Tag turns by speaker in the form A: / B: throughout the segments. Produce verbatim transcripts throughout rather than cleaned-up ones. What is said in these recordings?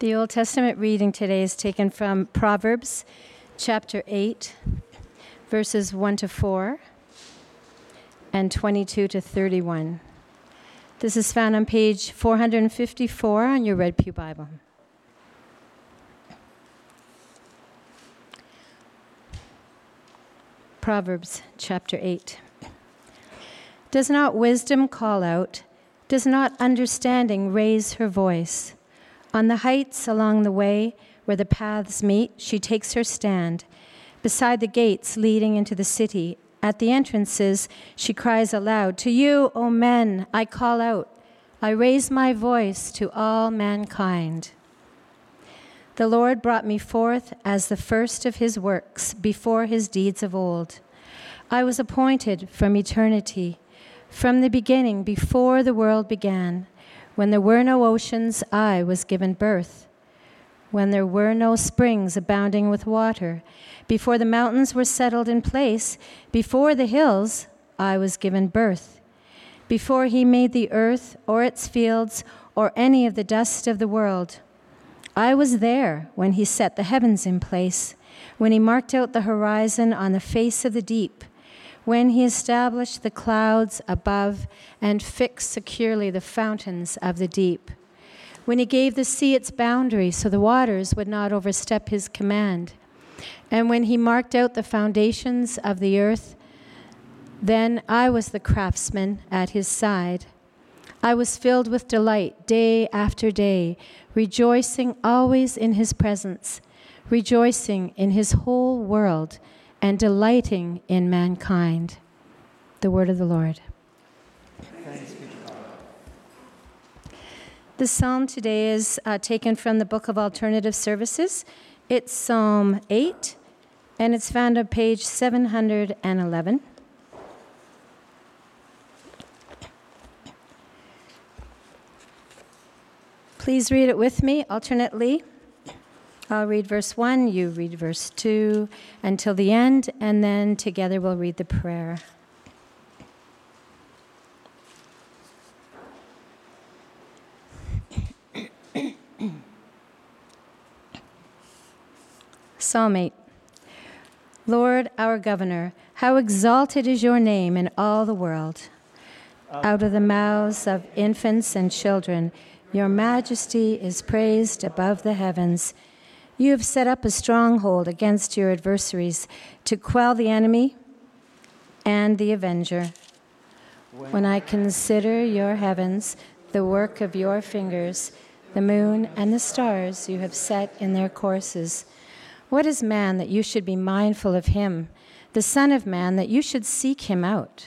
A: The Old Testament reading today is taken from Proverbs chapter eight, verses one to four and twenty-two to thirty-one. This is found on page four hundred fifty-four on your Red Pew Bible. Proverbs chapter eight. Does not wisdom call out? Does not understanding raise her voice? On the heights along the way where the paths meet, she takes her stand. Beside the gates leading into the city, at the entrances, she cries aloud, "To you, O men, I call out. I raise my voice to all mankind. The Lord brought me forth as the first of his works, before his deeds of old. I was appointed from eternity, from the beginning, before the world began. When there were no oceans, I was given birth. When there were no springs abounding with water, before the mountains were settled in place, before the hills, I was given birth. Before he made the earth or its fields or any of the dust of the world, I was there when he set the heavens in place, when he marked out the horizon on the face of the deep, when he established the clouds above and fixed securely the fountains of the deep, when he gave the sea its boundary so the waters would not overstep his command, and when he marked out the foundations of the earth, then I was the craftsman at his side. I was filled with delight day after day, rejoicing always in his presence, rejoicing in his whole world, and delighting in mankind." The word of the Lord.
B: Thanks be to God.
A: The psalm today is uh, taken from the Book of Alternative Services. It's Psalm eight, and it's found on page seven hundred eleven. Please read it with me alternately. I'll read verse one, you read verse two until the end, and then together we'll read the prayer. Psalm eight. Lord, our governor, how exalted is your name in all the world. Out of the mouths of infants and children, your majesty is praised above the heavens. You have set up a stronghold against your adversaries to quell the enemy and the avenger. When I consider your heavens, the work of your fingers, the moon and the stars you have set in their courses. What is man that you should be mindful of him, the Son of Man that you should seek him out?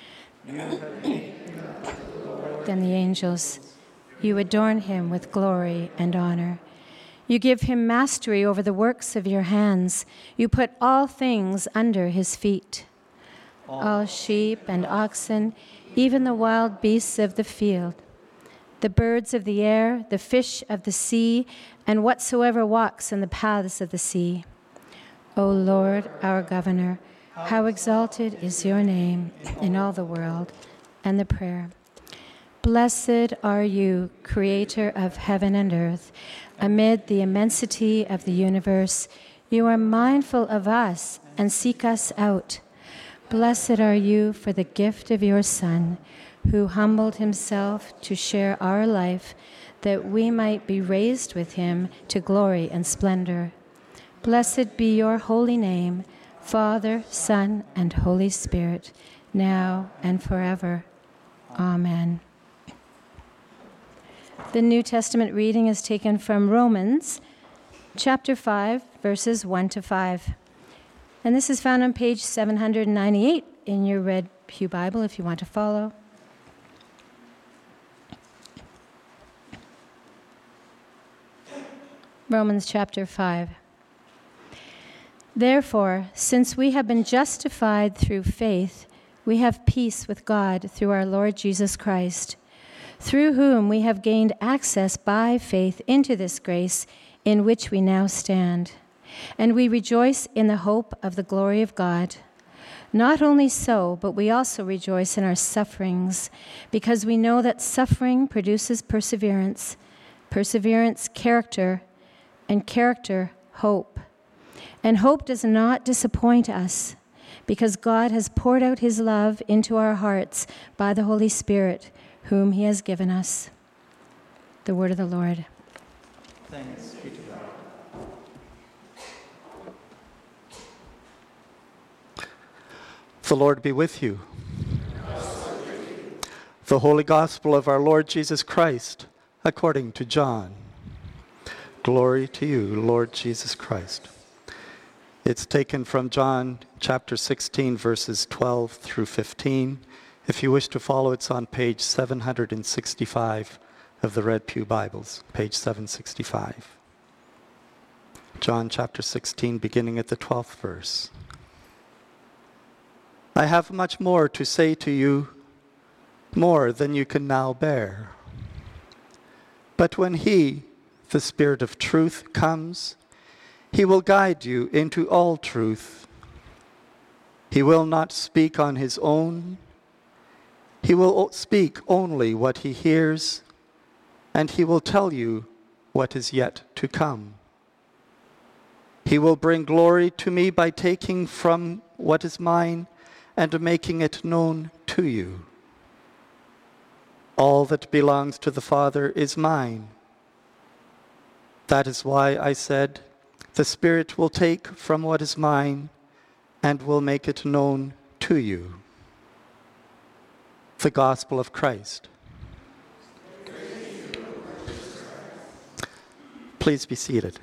A: Than the angels, you adorn him with glory and honor. You give him mastery over the works of your hands. You put all things under his feet. All sheep and oxen, even the wild beasts of the field, the birds of the air, the fish of the sea, and whatsoever walks in the paths of the sea. O Lord, our governor, how exalted is your name in all the world. And the prayer. Blessed are you, creator of heaven and earth. Amid the immensity of the universe, you are mindful of us and seek us out. Blessed are you for the gift of your Son, who humbled himself to share our life, that we might be raised with him to glory and splendor. Blessed be your holy name, Father, Son, and Holy Spirit, now and forever. Amen. The New Testament reading is taken from Romans chapter five, verses one to five. And this is found on page seven hundred ninety-eight in your Red Pew Bible if you want to follow. Romans chapter five. Therefore, since we have been justified through faith, we have peace with God through our Lord Jesus Christ, through whom we have gained access by faith into this grace in which we now stand. And we rejoice in the hope of the glory of God. Not only so, but we also rejoice in our sufferings, because we know that suffering produces perseverance, perseverance, character, and character, hope. And hope does not disappoint us, because God has poured out his love into our hearts by the Holy Spirit, whom he has given us. The word of the Lord.
B: Thanks be to God.
C: The Lord be with you. The Holy Gospel of our Lord Jesus Christ, according to John. Glory to you, Lord Jesus Christ. It's taken from John chapter sixteen, verses twelve through fifteen. If you wish to follow, it's on page seven hundred sixty-five of the Red Pew Bibles, page seven sixty-five. John chapter sixteen, beginning at the twelfth verse. I have much more to say to you, more than you can now bear. But when he, the Spirit of truth, comes, he will guide you into all truth. He will not speak on his own. He will speak only what he hears, and he will tell you what is yet to come. He will bring glory to me by taking from what is mine and making it known to you. All that belongs to the Father is mine. That is why I said, the Spirit will take from what is mine and will make it known to you. The Gospel of Christ. Please be seated.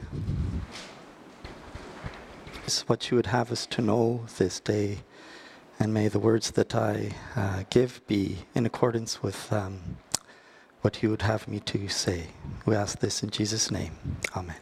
C: This is what you would have us to know this day, and may the words that I uh, give be in accordance with um, what you would have me to say. We ask this in Jesus' name. Amen.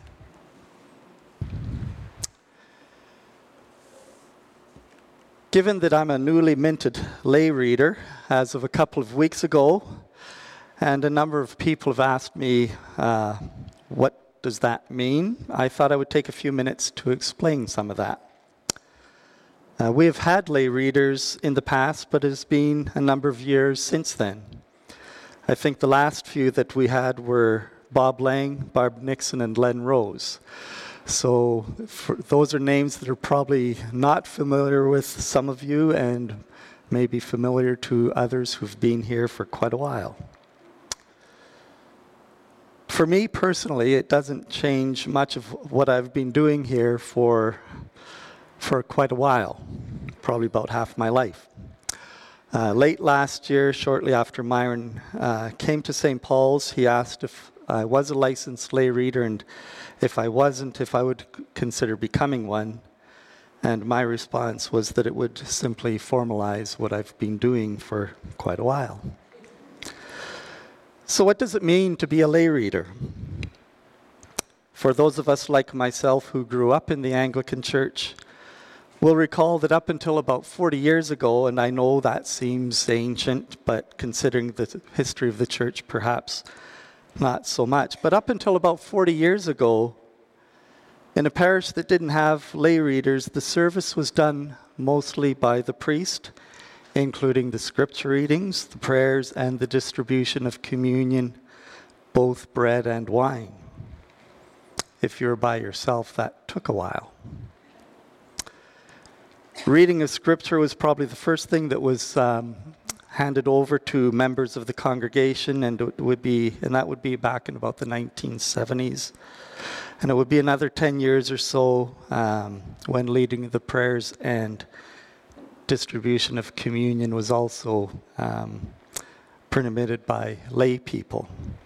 C: Given that I'm a newly minted lay reader as of a couple of weeks ago, and a number of people have asked me, uh, what does that mean? I thought I would take a few minutes to explain some of that. Uh, we have had lay readers in the past, but it has been a number of years since then. I think the last few that we had were Bob Lang, Barb Nixon, and Len Rose. So for, those are names that are probably not familiar with some of you and maybe familiar to others who've been here for quite a while. For me personally, it doesn't change much of what I've been doing here for for quite a while, probably about half my life. Uh, late last year, shortly after Myron uh, came to Saint Paul's, he asked if I was a licensed lay reader, and if I wasn't, if I would consider becoming one. And my response was that it would simply formalize what I've been doing for quite a while. So what does it mean to be a lay reader? For those of us like myself who grew up in the Anglican Church, we'll recall that up until about forty years ago, and I know that seems ancient, but considering the history of the church, perhaps not so much. But up until about forty years ago, in a parish that didn't have lay readers, the service was done mostly by the priest, including the scripture readings, the prayers, and the distribution of communion, both bread and wine. If you were by yourself, that took a while. Reading of scripture was probably the first thing that was um, handed over to members of the congregation, and it would be, and that would be back in about the nineteen seventies. And it would be another ten years or so um, when leading the prayers and distribution of communion was also um, permitted by lay people.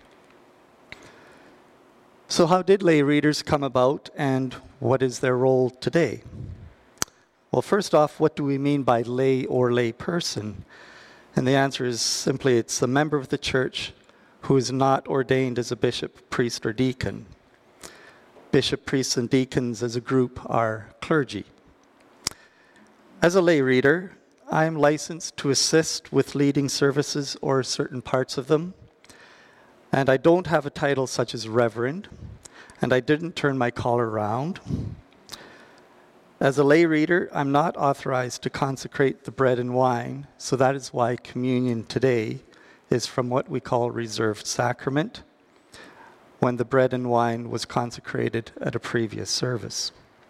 C: So how did lay readers come about, and what is their role today? Well, first off, what do we mean by lay or lay person? And the answer is simply it's a member of the church who is not ordained as a bishop, priest, or deacon. Bishop, priests, and deacons as a group are clergy. As a lay reader, I am licensed to assist with leading services or certain parts of them. And I don't have a title such as reverend, and I didn't turn my collar round. As a lay reader, I'm not authorized to consecrate the bread and wine, so that is why communion today is from what we call reserved sacrament. when the bread and wine was consecrated at a previous service.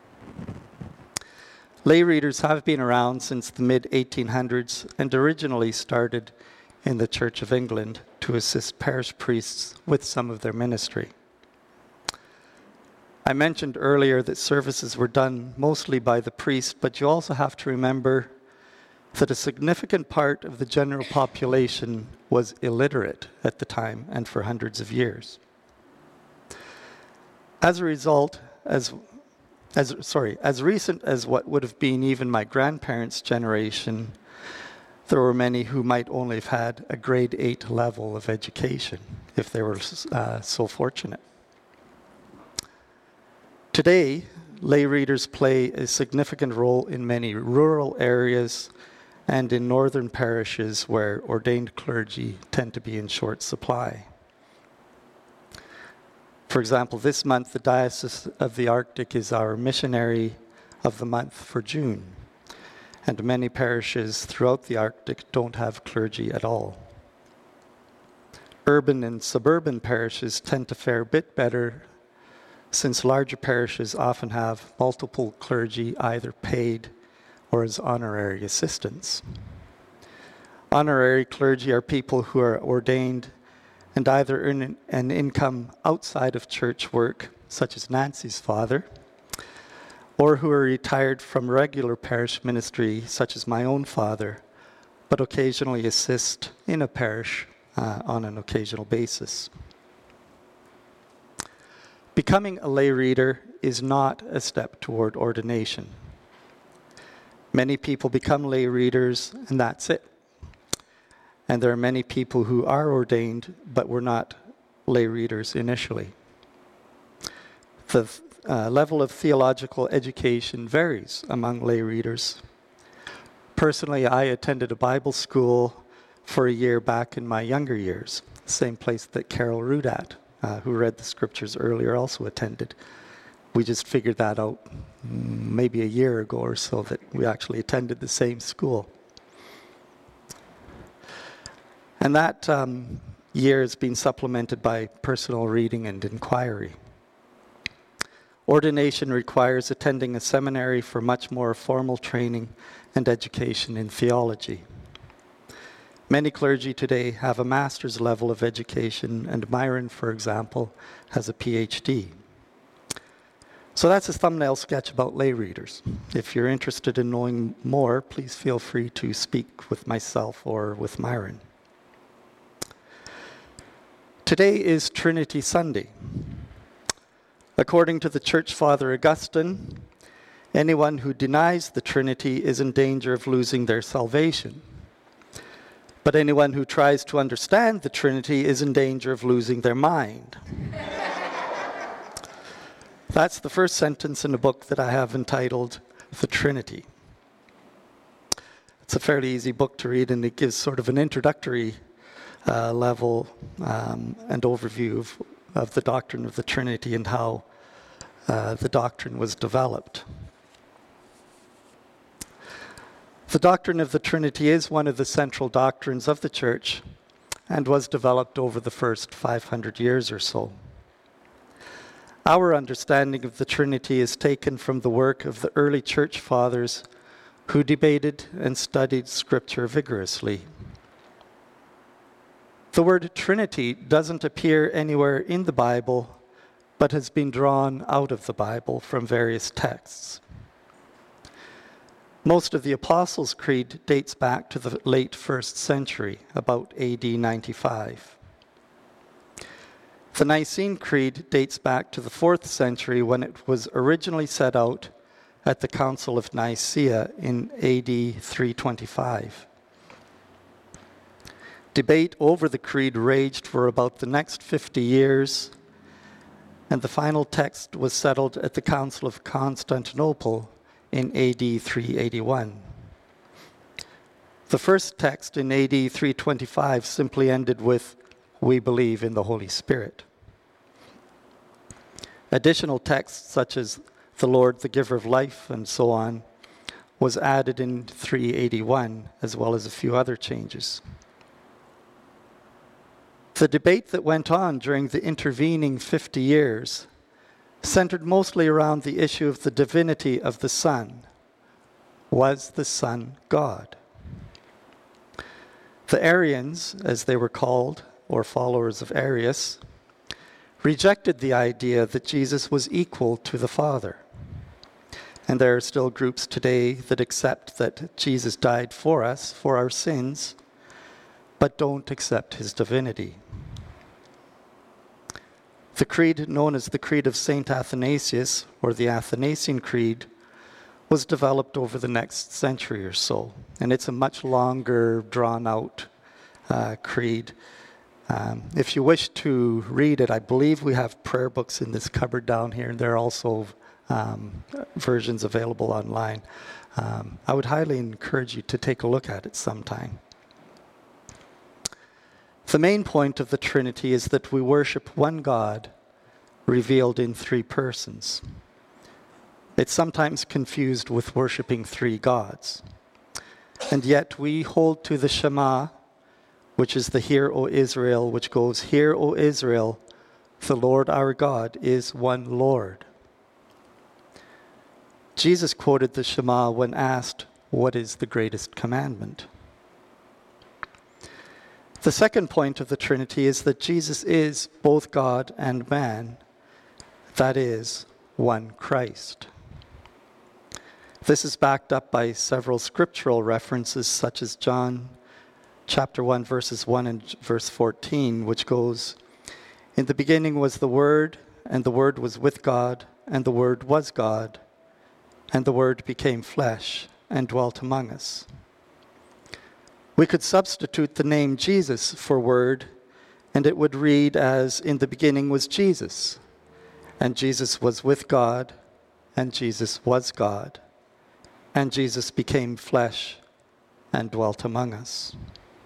C: Lay readers have been around since the mid eighteen hundreds and originally started in the Church of England to assist parish priests with some of their ministry. I mentioned earlier that services were done mostly by the priest, but you also have to remember that a significant part of the general population was illiterate at the time and for hundreds of years. As a result, as, as, sorry, as recent as what would have been even my grandparents' generation, there were many who might only have had a grade eight level of education, if they were uh, so fortunate. Today, lay readers play a significant role in many rural areas and in northern parishes where ordained clergy tend to be in short supply. For example, this month, the Diocese of the Arctic is our missionary of the month for June, and many parishes throughout the Arctic don't have clergy at all. Urban and suburban parishes tend to fare a bit better, since larger parishes often have multiple clergy either paid or as honorary assistants. Honorary clergy are people who are ordained and either earn an income outside of church work, such as Nancy's father, or who are retired from regular parish ministry, such as my own father, but occasionally assist in a parish uh, on an occasional basis. Becoming a lay reader is not a step toward ordination. Many people become lay readers, and that's it. And there are many people who are ordained, but were not lay readers initially. The uh, level of theological education varies among lay readers. Personally, I attended a Bible school for a year back in my younger years, same place that Carol Rudat, uh, who read the scriptures earlier, also attended. We just figured that out maybe a year ago or so, that we actually attended the same school. And that um, year has been supplemented by personal reading and inquiry. Ordination requires attending a seminary for much more formal training and education in theology. Many clergy today have a master's level of education, and Myron, for example, has a P H D. So that's a thumbnail sketch about lay readers. If you're interested in knowing more, please feel free to speak with myself or with Myron. Today is Trinity Sunday. According to the Church Father Augustine, anyone who denies the Trinity is in danger of losing their salvation. But anyone who tries to understand the Trinity is in danger of losing their mind. That's the first sentence in a book that I have entitled The Trinity. It's a fairly easy book to read, and it gives sort of an introductory uh, level um, and overview of, of the doctrine of the Trinity and how uh, the doctrine was developed. The doctrine of the Trinity is one of the central doctrines of the Church and was developed over the first five hundred years or so. Our understanding of the Trinity is taken from the work of the early Church Fathers who debated and studied Scripture vigorously. The word Trinity doesn't appear anywhere in the Bible, but has been drawn out of the Bible from various texts. Most of the Apostles' Creed dates back to the late first century, about A D ninety-five. The Nicene Creed dates back to the fourth century, when it was originally set out at the Council of Nicaea in A D three twenty-five. Debate over the creed raged for about the next fifty years, and the final text was settled at the Council of Constantinople in A D three eighty-one. The first text in A D three twenty-five simply ended with, "We believe in the Holy Spirit." Additional texts such as "the Lord, the giver of life," and so on, was added in three eighty-one, as well as a few other changes. The debate that went on during the intervening fifty years centered mostly around the issue of the divinity of the Son. Was the Son God? The Arians, as they were called, or followers of Arius, rejected the idea that Jesus was equal to the Father. And there are still groups today that accept that Jesus died for us, for our sins, but don't accept his divinity. The creed known as the Creed of Saint Athanasius, or the Athanasian Creed, was developed over the next century or so. And it's a much longer, drawn-out uh, creed. Um, if you wish to read it, I believe we have prayer books in this cupboard down here, and there are also um, versions available online. Um, I would highly encourage you to take a look at it sometime. The main point of the Trinity is that we worship one God revealed in three persons. It's sometimes confused with worshiping three gods. And yet we hold to the Shema, which is the Hear, O Israel, which goes, Hear, O Israel, the Lord our God is one Lord. Jesus quoted the Shema when asked, what is the greatest commandment? The second point of the Trinity is that Jesus is both God and man, that is, one Christ. This is backed up by several scriptural references, such as John chapter one, verses one and verse fourteen, which goes, In the beginning was the Word, and the Word was with God, and the Word was God, and the Word became flesh and dwelt among us. We could substitute the name Jesus for Word, and it would read as, In the beginning was Jesus, and Jesus was with God, and Jesus was God, and Jesus became flesh and dwelt among us.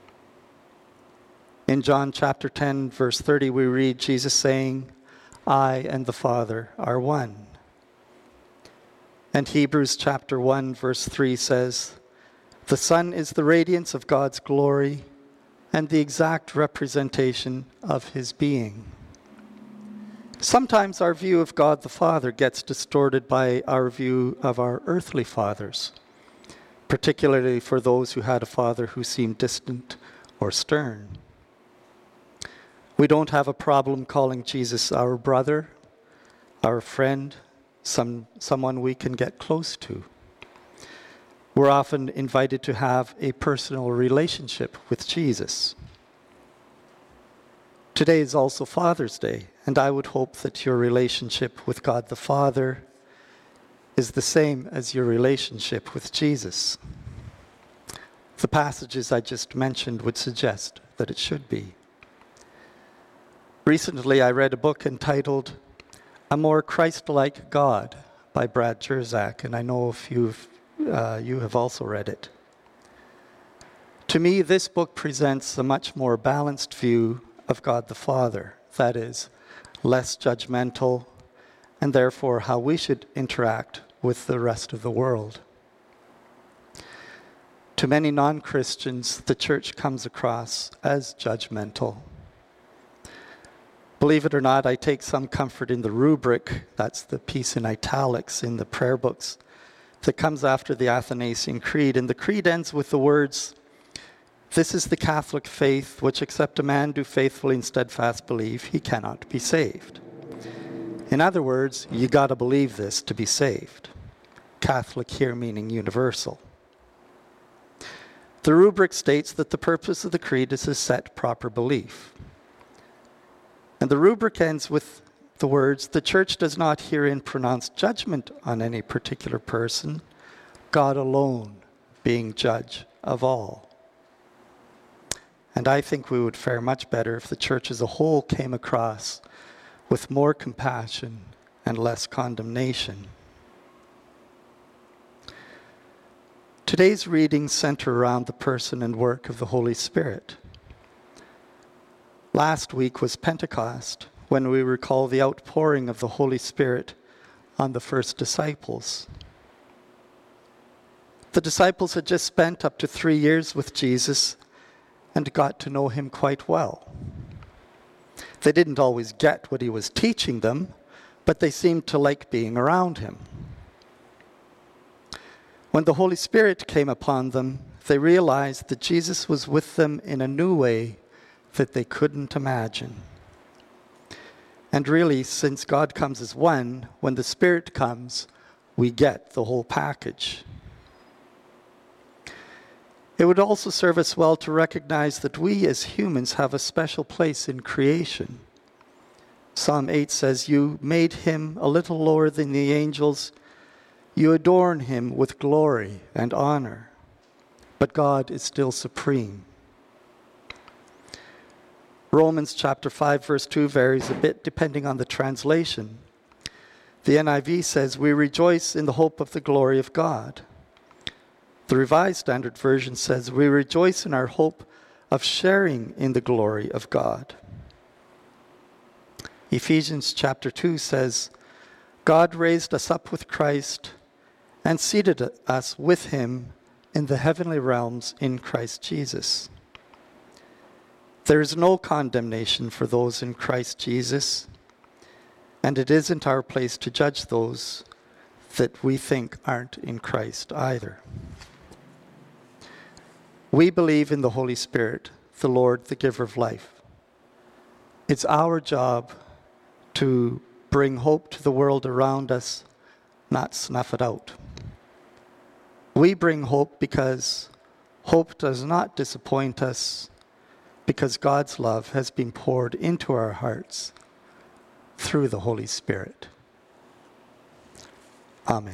C: In John chapter ten, verse thirty, we read Jesus saying, I and the Father are one. And Hebrews chapter one, verse three says, The Son is the radiance of God's glory and the exact representation of his being. Sometimes our view of God the Father gets distorted by our view of our earthly fathers, particularly for those who had a father who seemed distant or stern. We don't have a problem calling Jesus our brother, our friend, some, someone we can get close to. We're often invited to have a personal relationship with Jesus. Today is also Father's Day, and I would hope that your relationship with God the Father is the same as your relationship with Jesus. The passages I just mentioned would suggest that it should be. Recently, I read a book entitled A More Christ-Like God by Brad Jersak, and I know if you've, uh, you have also read it. To me, this book presents a much more balanced view of God the Father, that is, less judgmental, and therefore how we should interact with the rest of the world. To many non-Christians, the church comes across as judgmental. Believe it or not, I take some comfort in the rubric, that's the piece in italics in the prayer books, that comes after the Athanasian Creed. And the creed ends with the words, This is the Catholic faith, which except a man do faithfully and steadfast believe, he cannot be saved. In other words, you got to believe this to be saved. Catholic here meaning universal. The rubric states that the purpose of the creed is to set proper belief. And the rubric ends with the words, the church does not herein pronounce judgment on any particular person, God alone being judge of all. And I think we would fare much better if the church as a whole came across with more compassion and less condemnation. Today's readings center around the person and work of the Holy Spirit. Last week was Pentecost, when we recall the outpouring of the Holy Spirit on the first disciples. The disciples had just spent up to three years with Jesus and got to know him quite well. They didn't always get what he was teaching them, but they seemed to like being around him. When the Holy Spirit came upon them, they realized that Jesus was with them in a new way that they couldn't imagine. And really, since God comes as one, when the Spirit comes, we get the whole package. It would also serve us well to recognize that we as humans have a special place in creation. Psalm eight says, "You made him a little lower than the angels. You adorn him with glory and honor." But God is still supreme. Romans chapter five, verse two varies a bit depending on the translation. The N I V says, "We rejoice in the hope of the glory of God." The Revised Standard Version says, "We rejoice in our hope of sharing in the glory of God." Ephesians chapter two says, "God raised us up with Christ and seated us with him in the heavenly realms in Christ Jesus." There is no condemnation for those in Christ Jesus, and it isn't our place to judge those that we think aren't in Christ either. We believe in the Holy Spirit, the Lord, the giver of life. It's our job to bring hope to the world around us, not snuff it out. We bring hope because hope does not disappoint us, because God's love has been poured into our hearts through the Holy Spirit. Amen.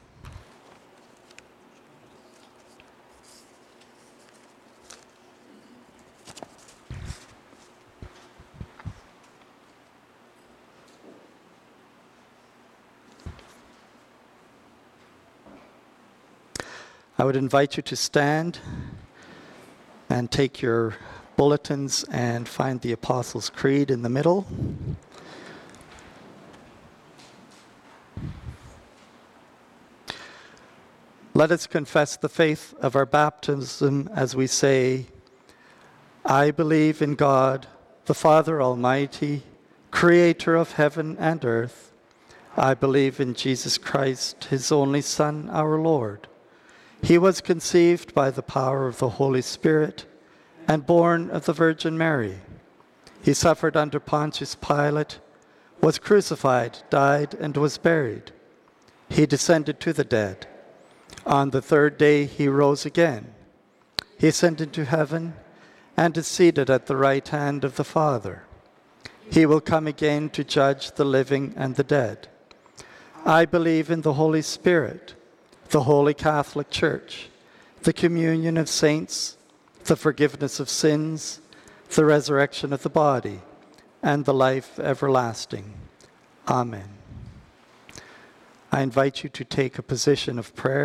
C: I would invite you to stand and take your bulletins and find the Apostles' Creed in the middle. Let us confess the faith of our baptism as we say, "I believe in God, the Father Almighty, creator of heaven and earth. I believe in Jesus Christ, his only Son, our Lord. He was conceived by the power of the Holy Spirit and born of the Virgin Mary. He suffered under Pontius Pilate, was crucified, died, and was buried. He descended to the dead. On the third day he rose again. He ascended to heaven and is seated at the right hand of the Father. He will come again to judge the living and the dead. I believe in the Holy Spirit, the Holy Catholic Church, the communion of saints, the forgiveness of sins, the resurrection of the body, and the life everlasting. Amen." I invite you to take a position of prayer.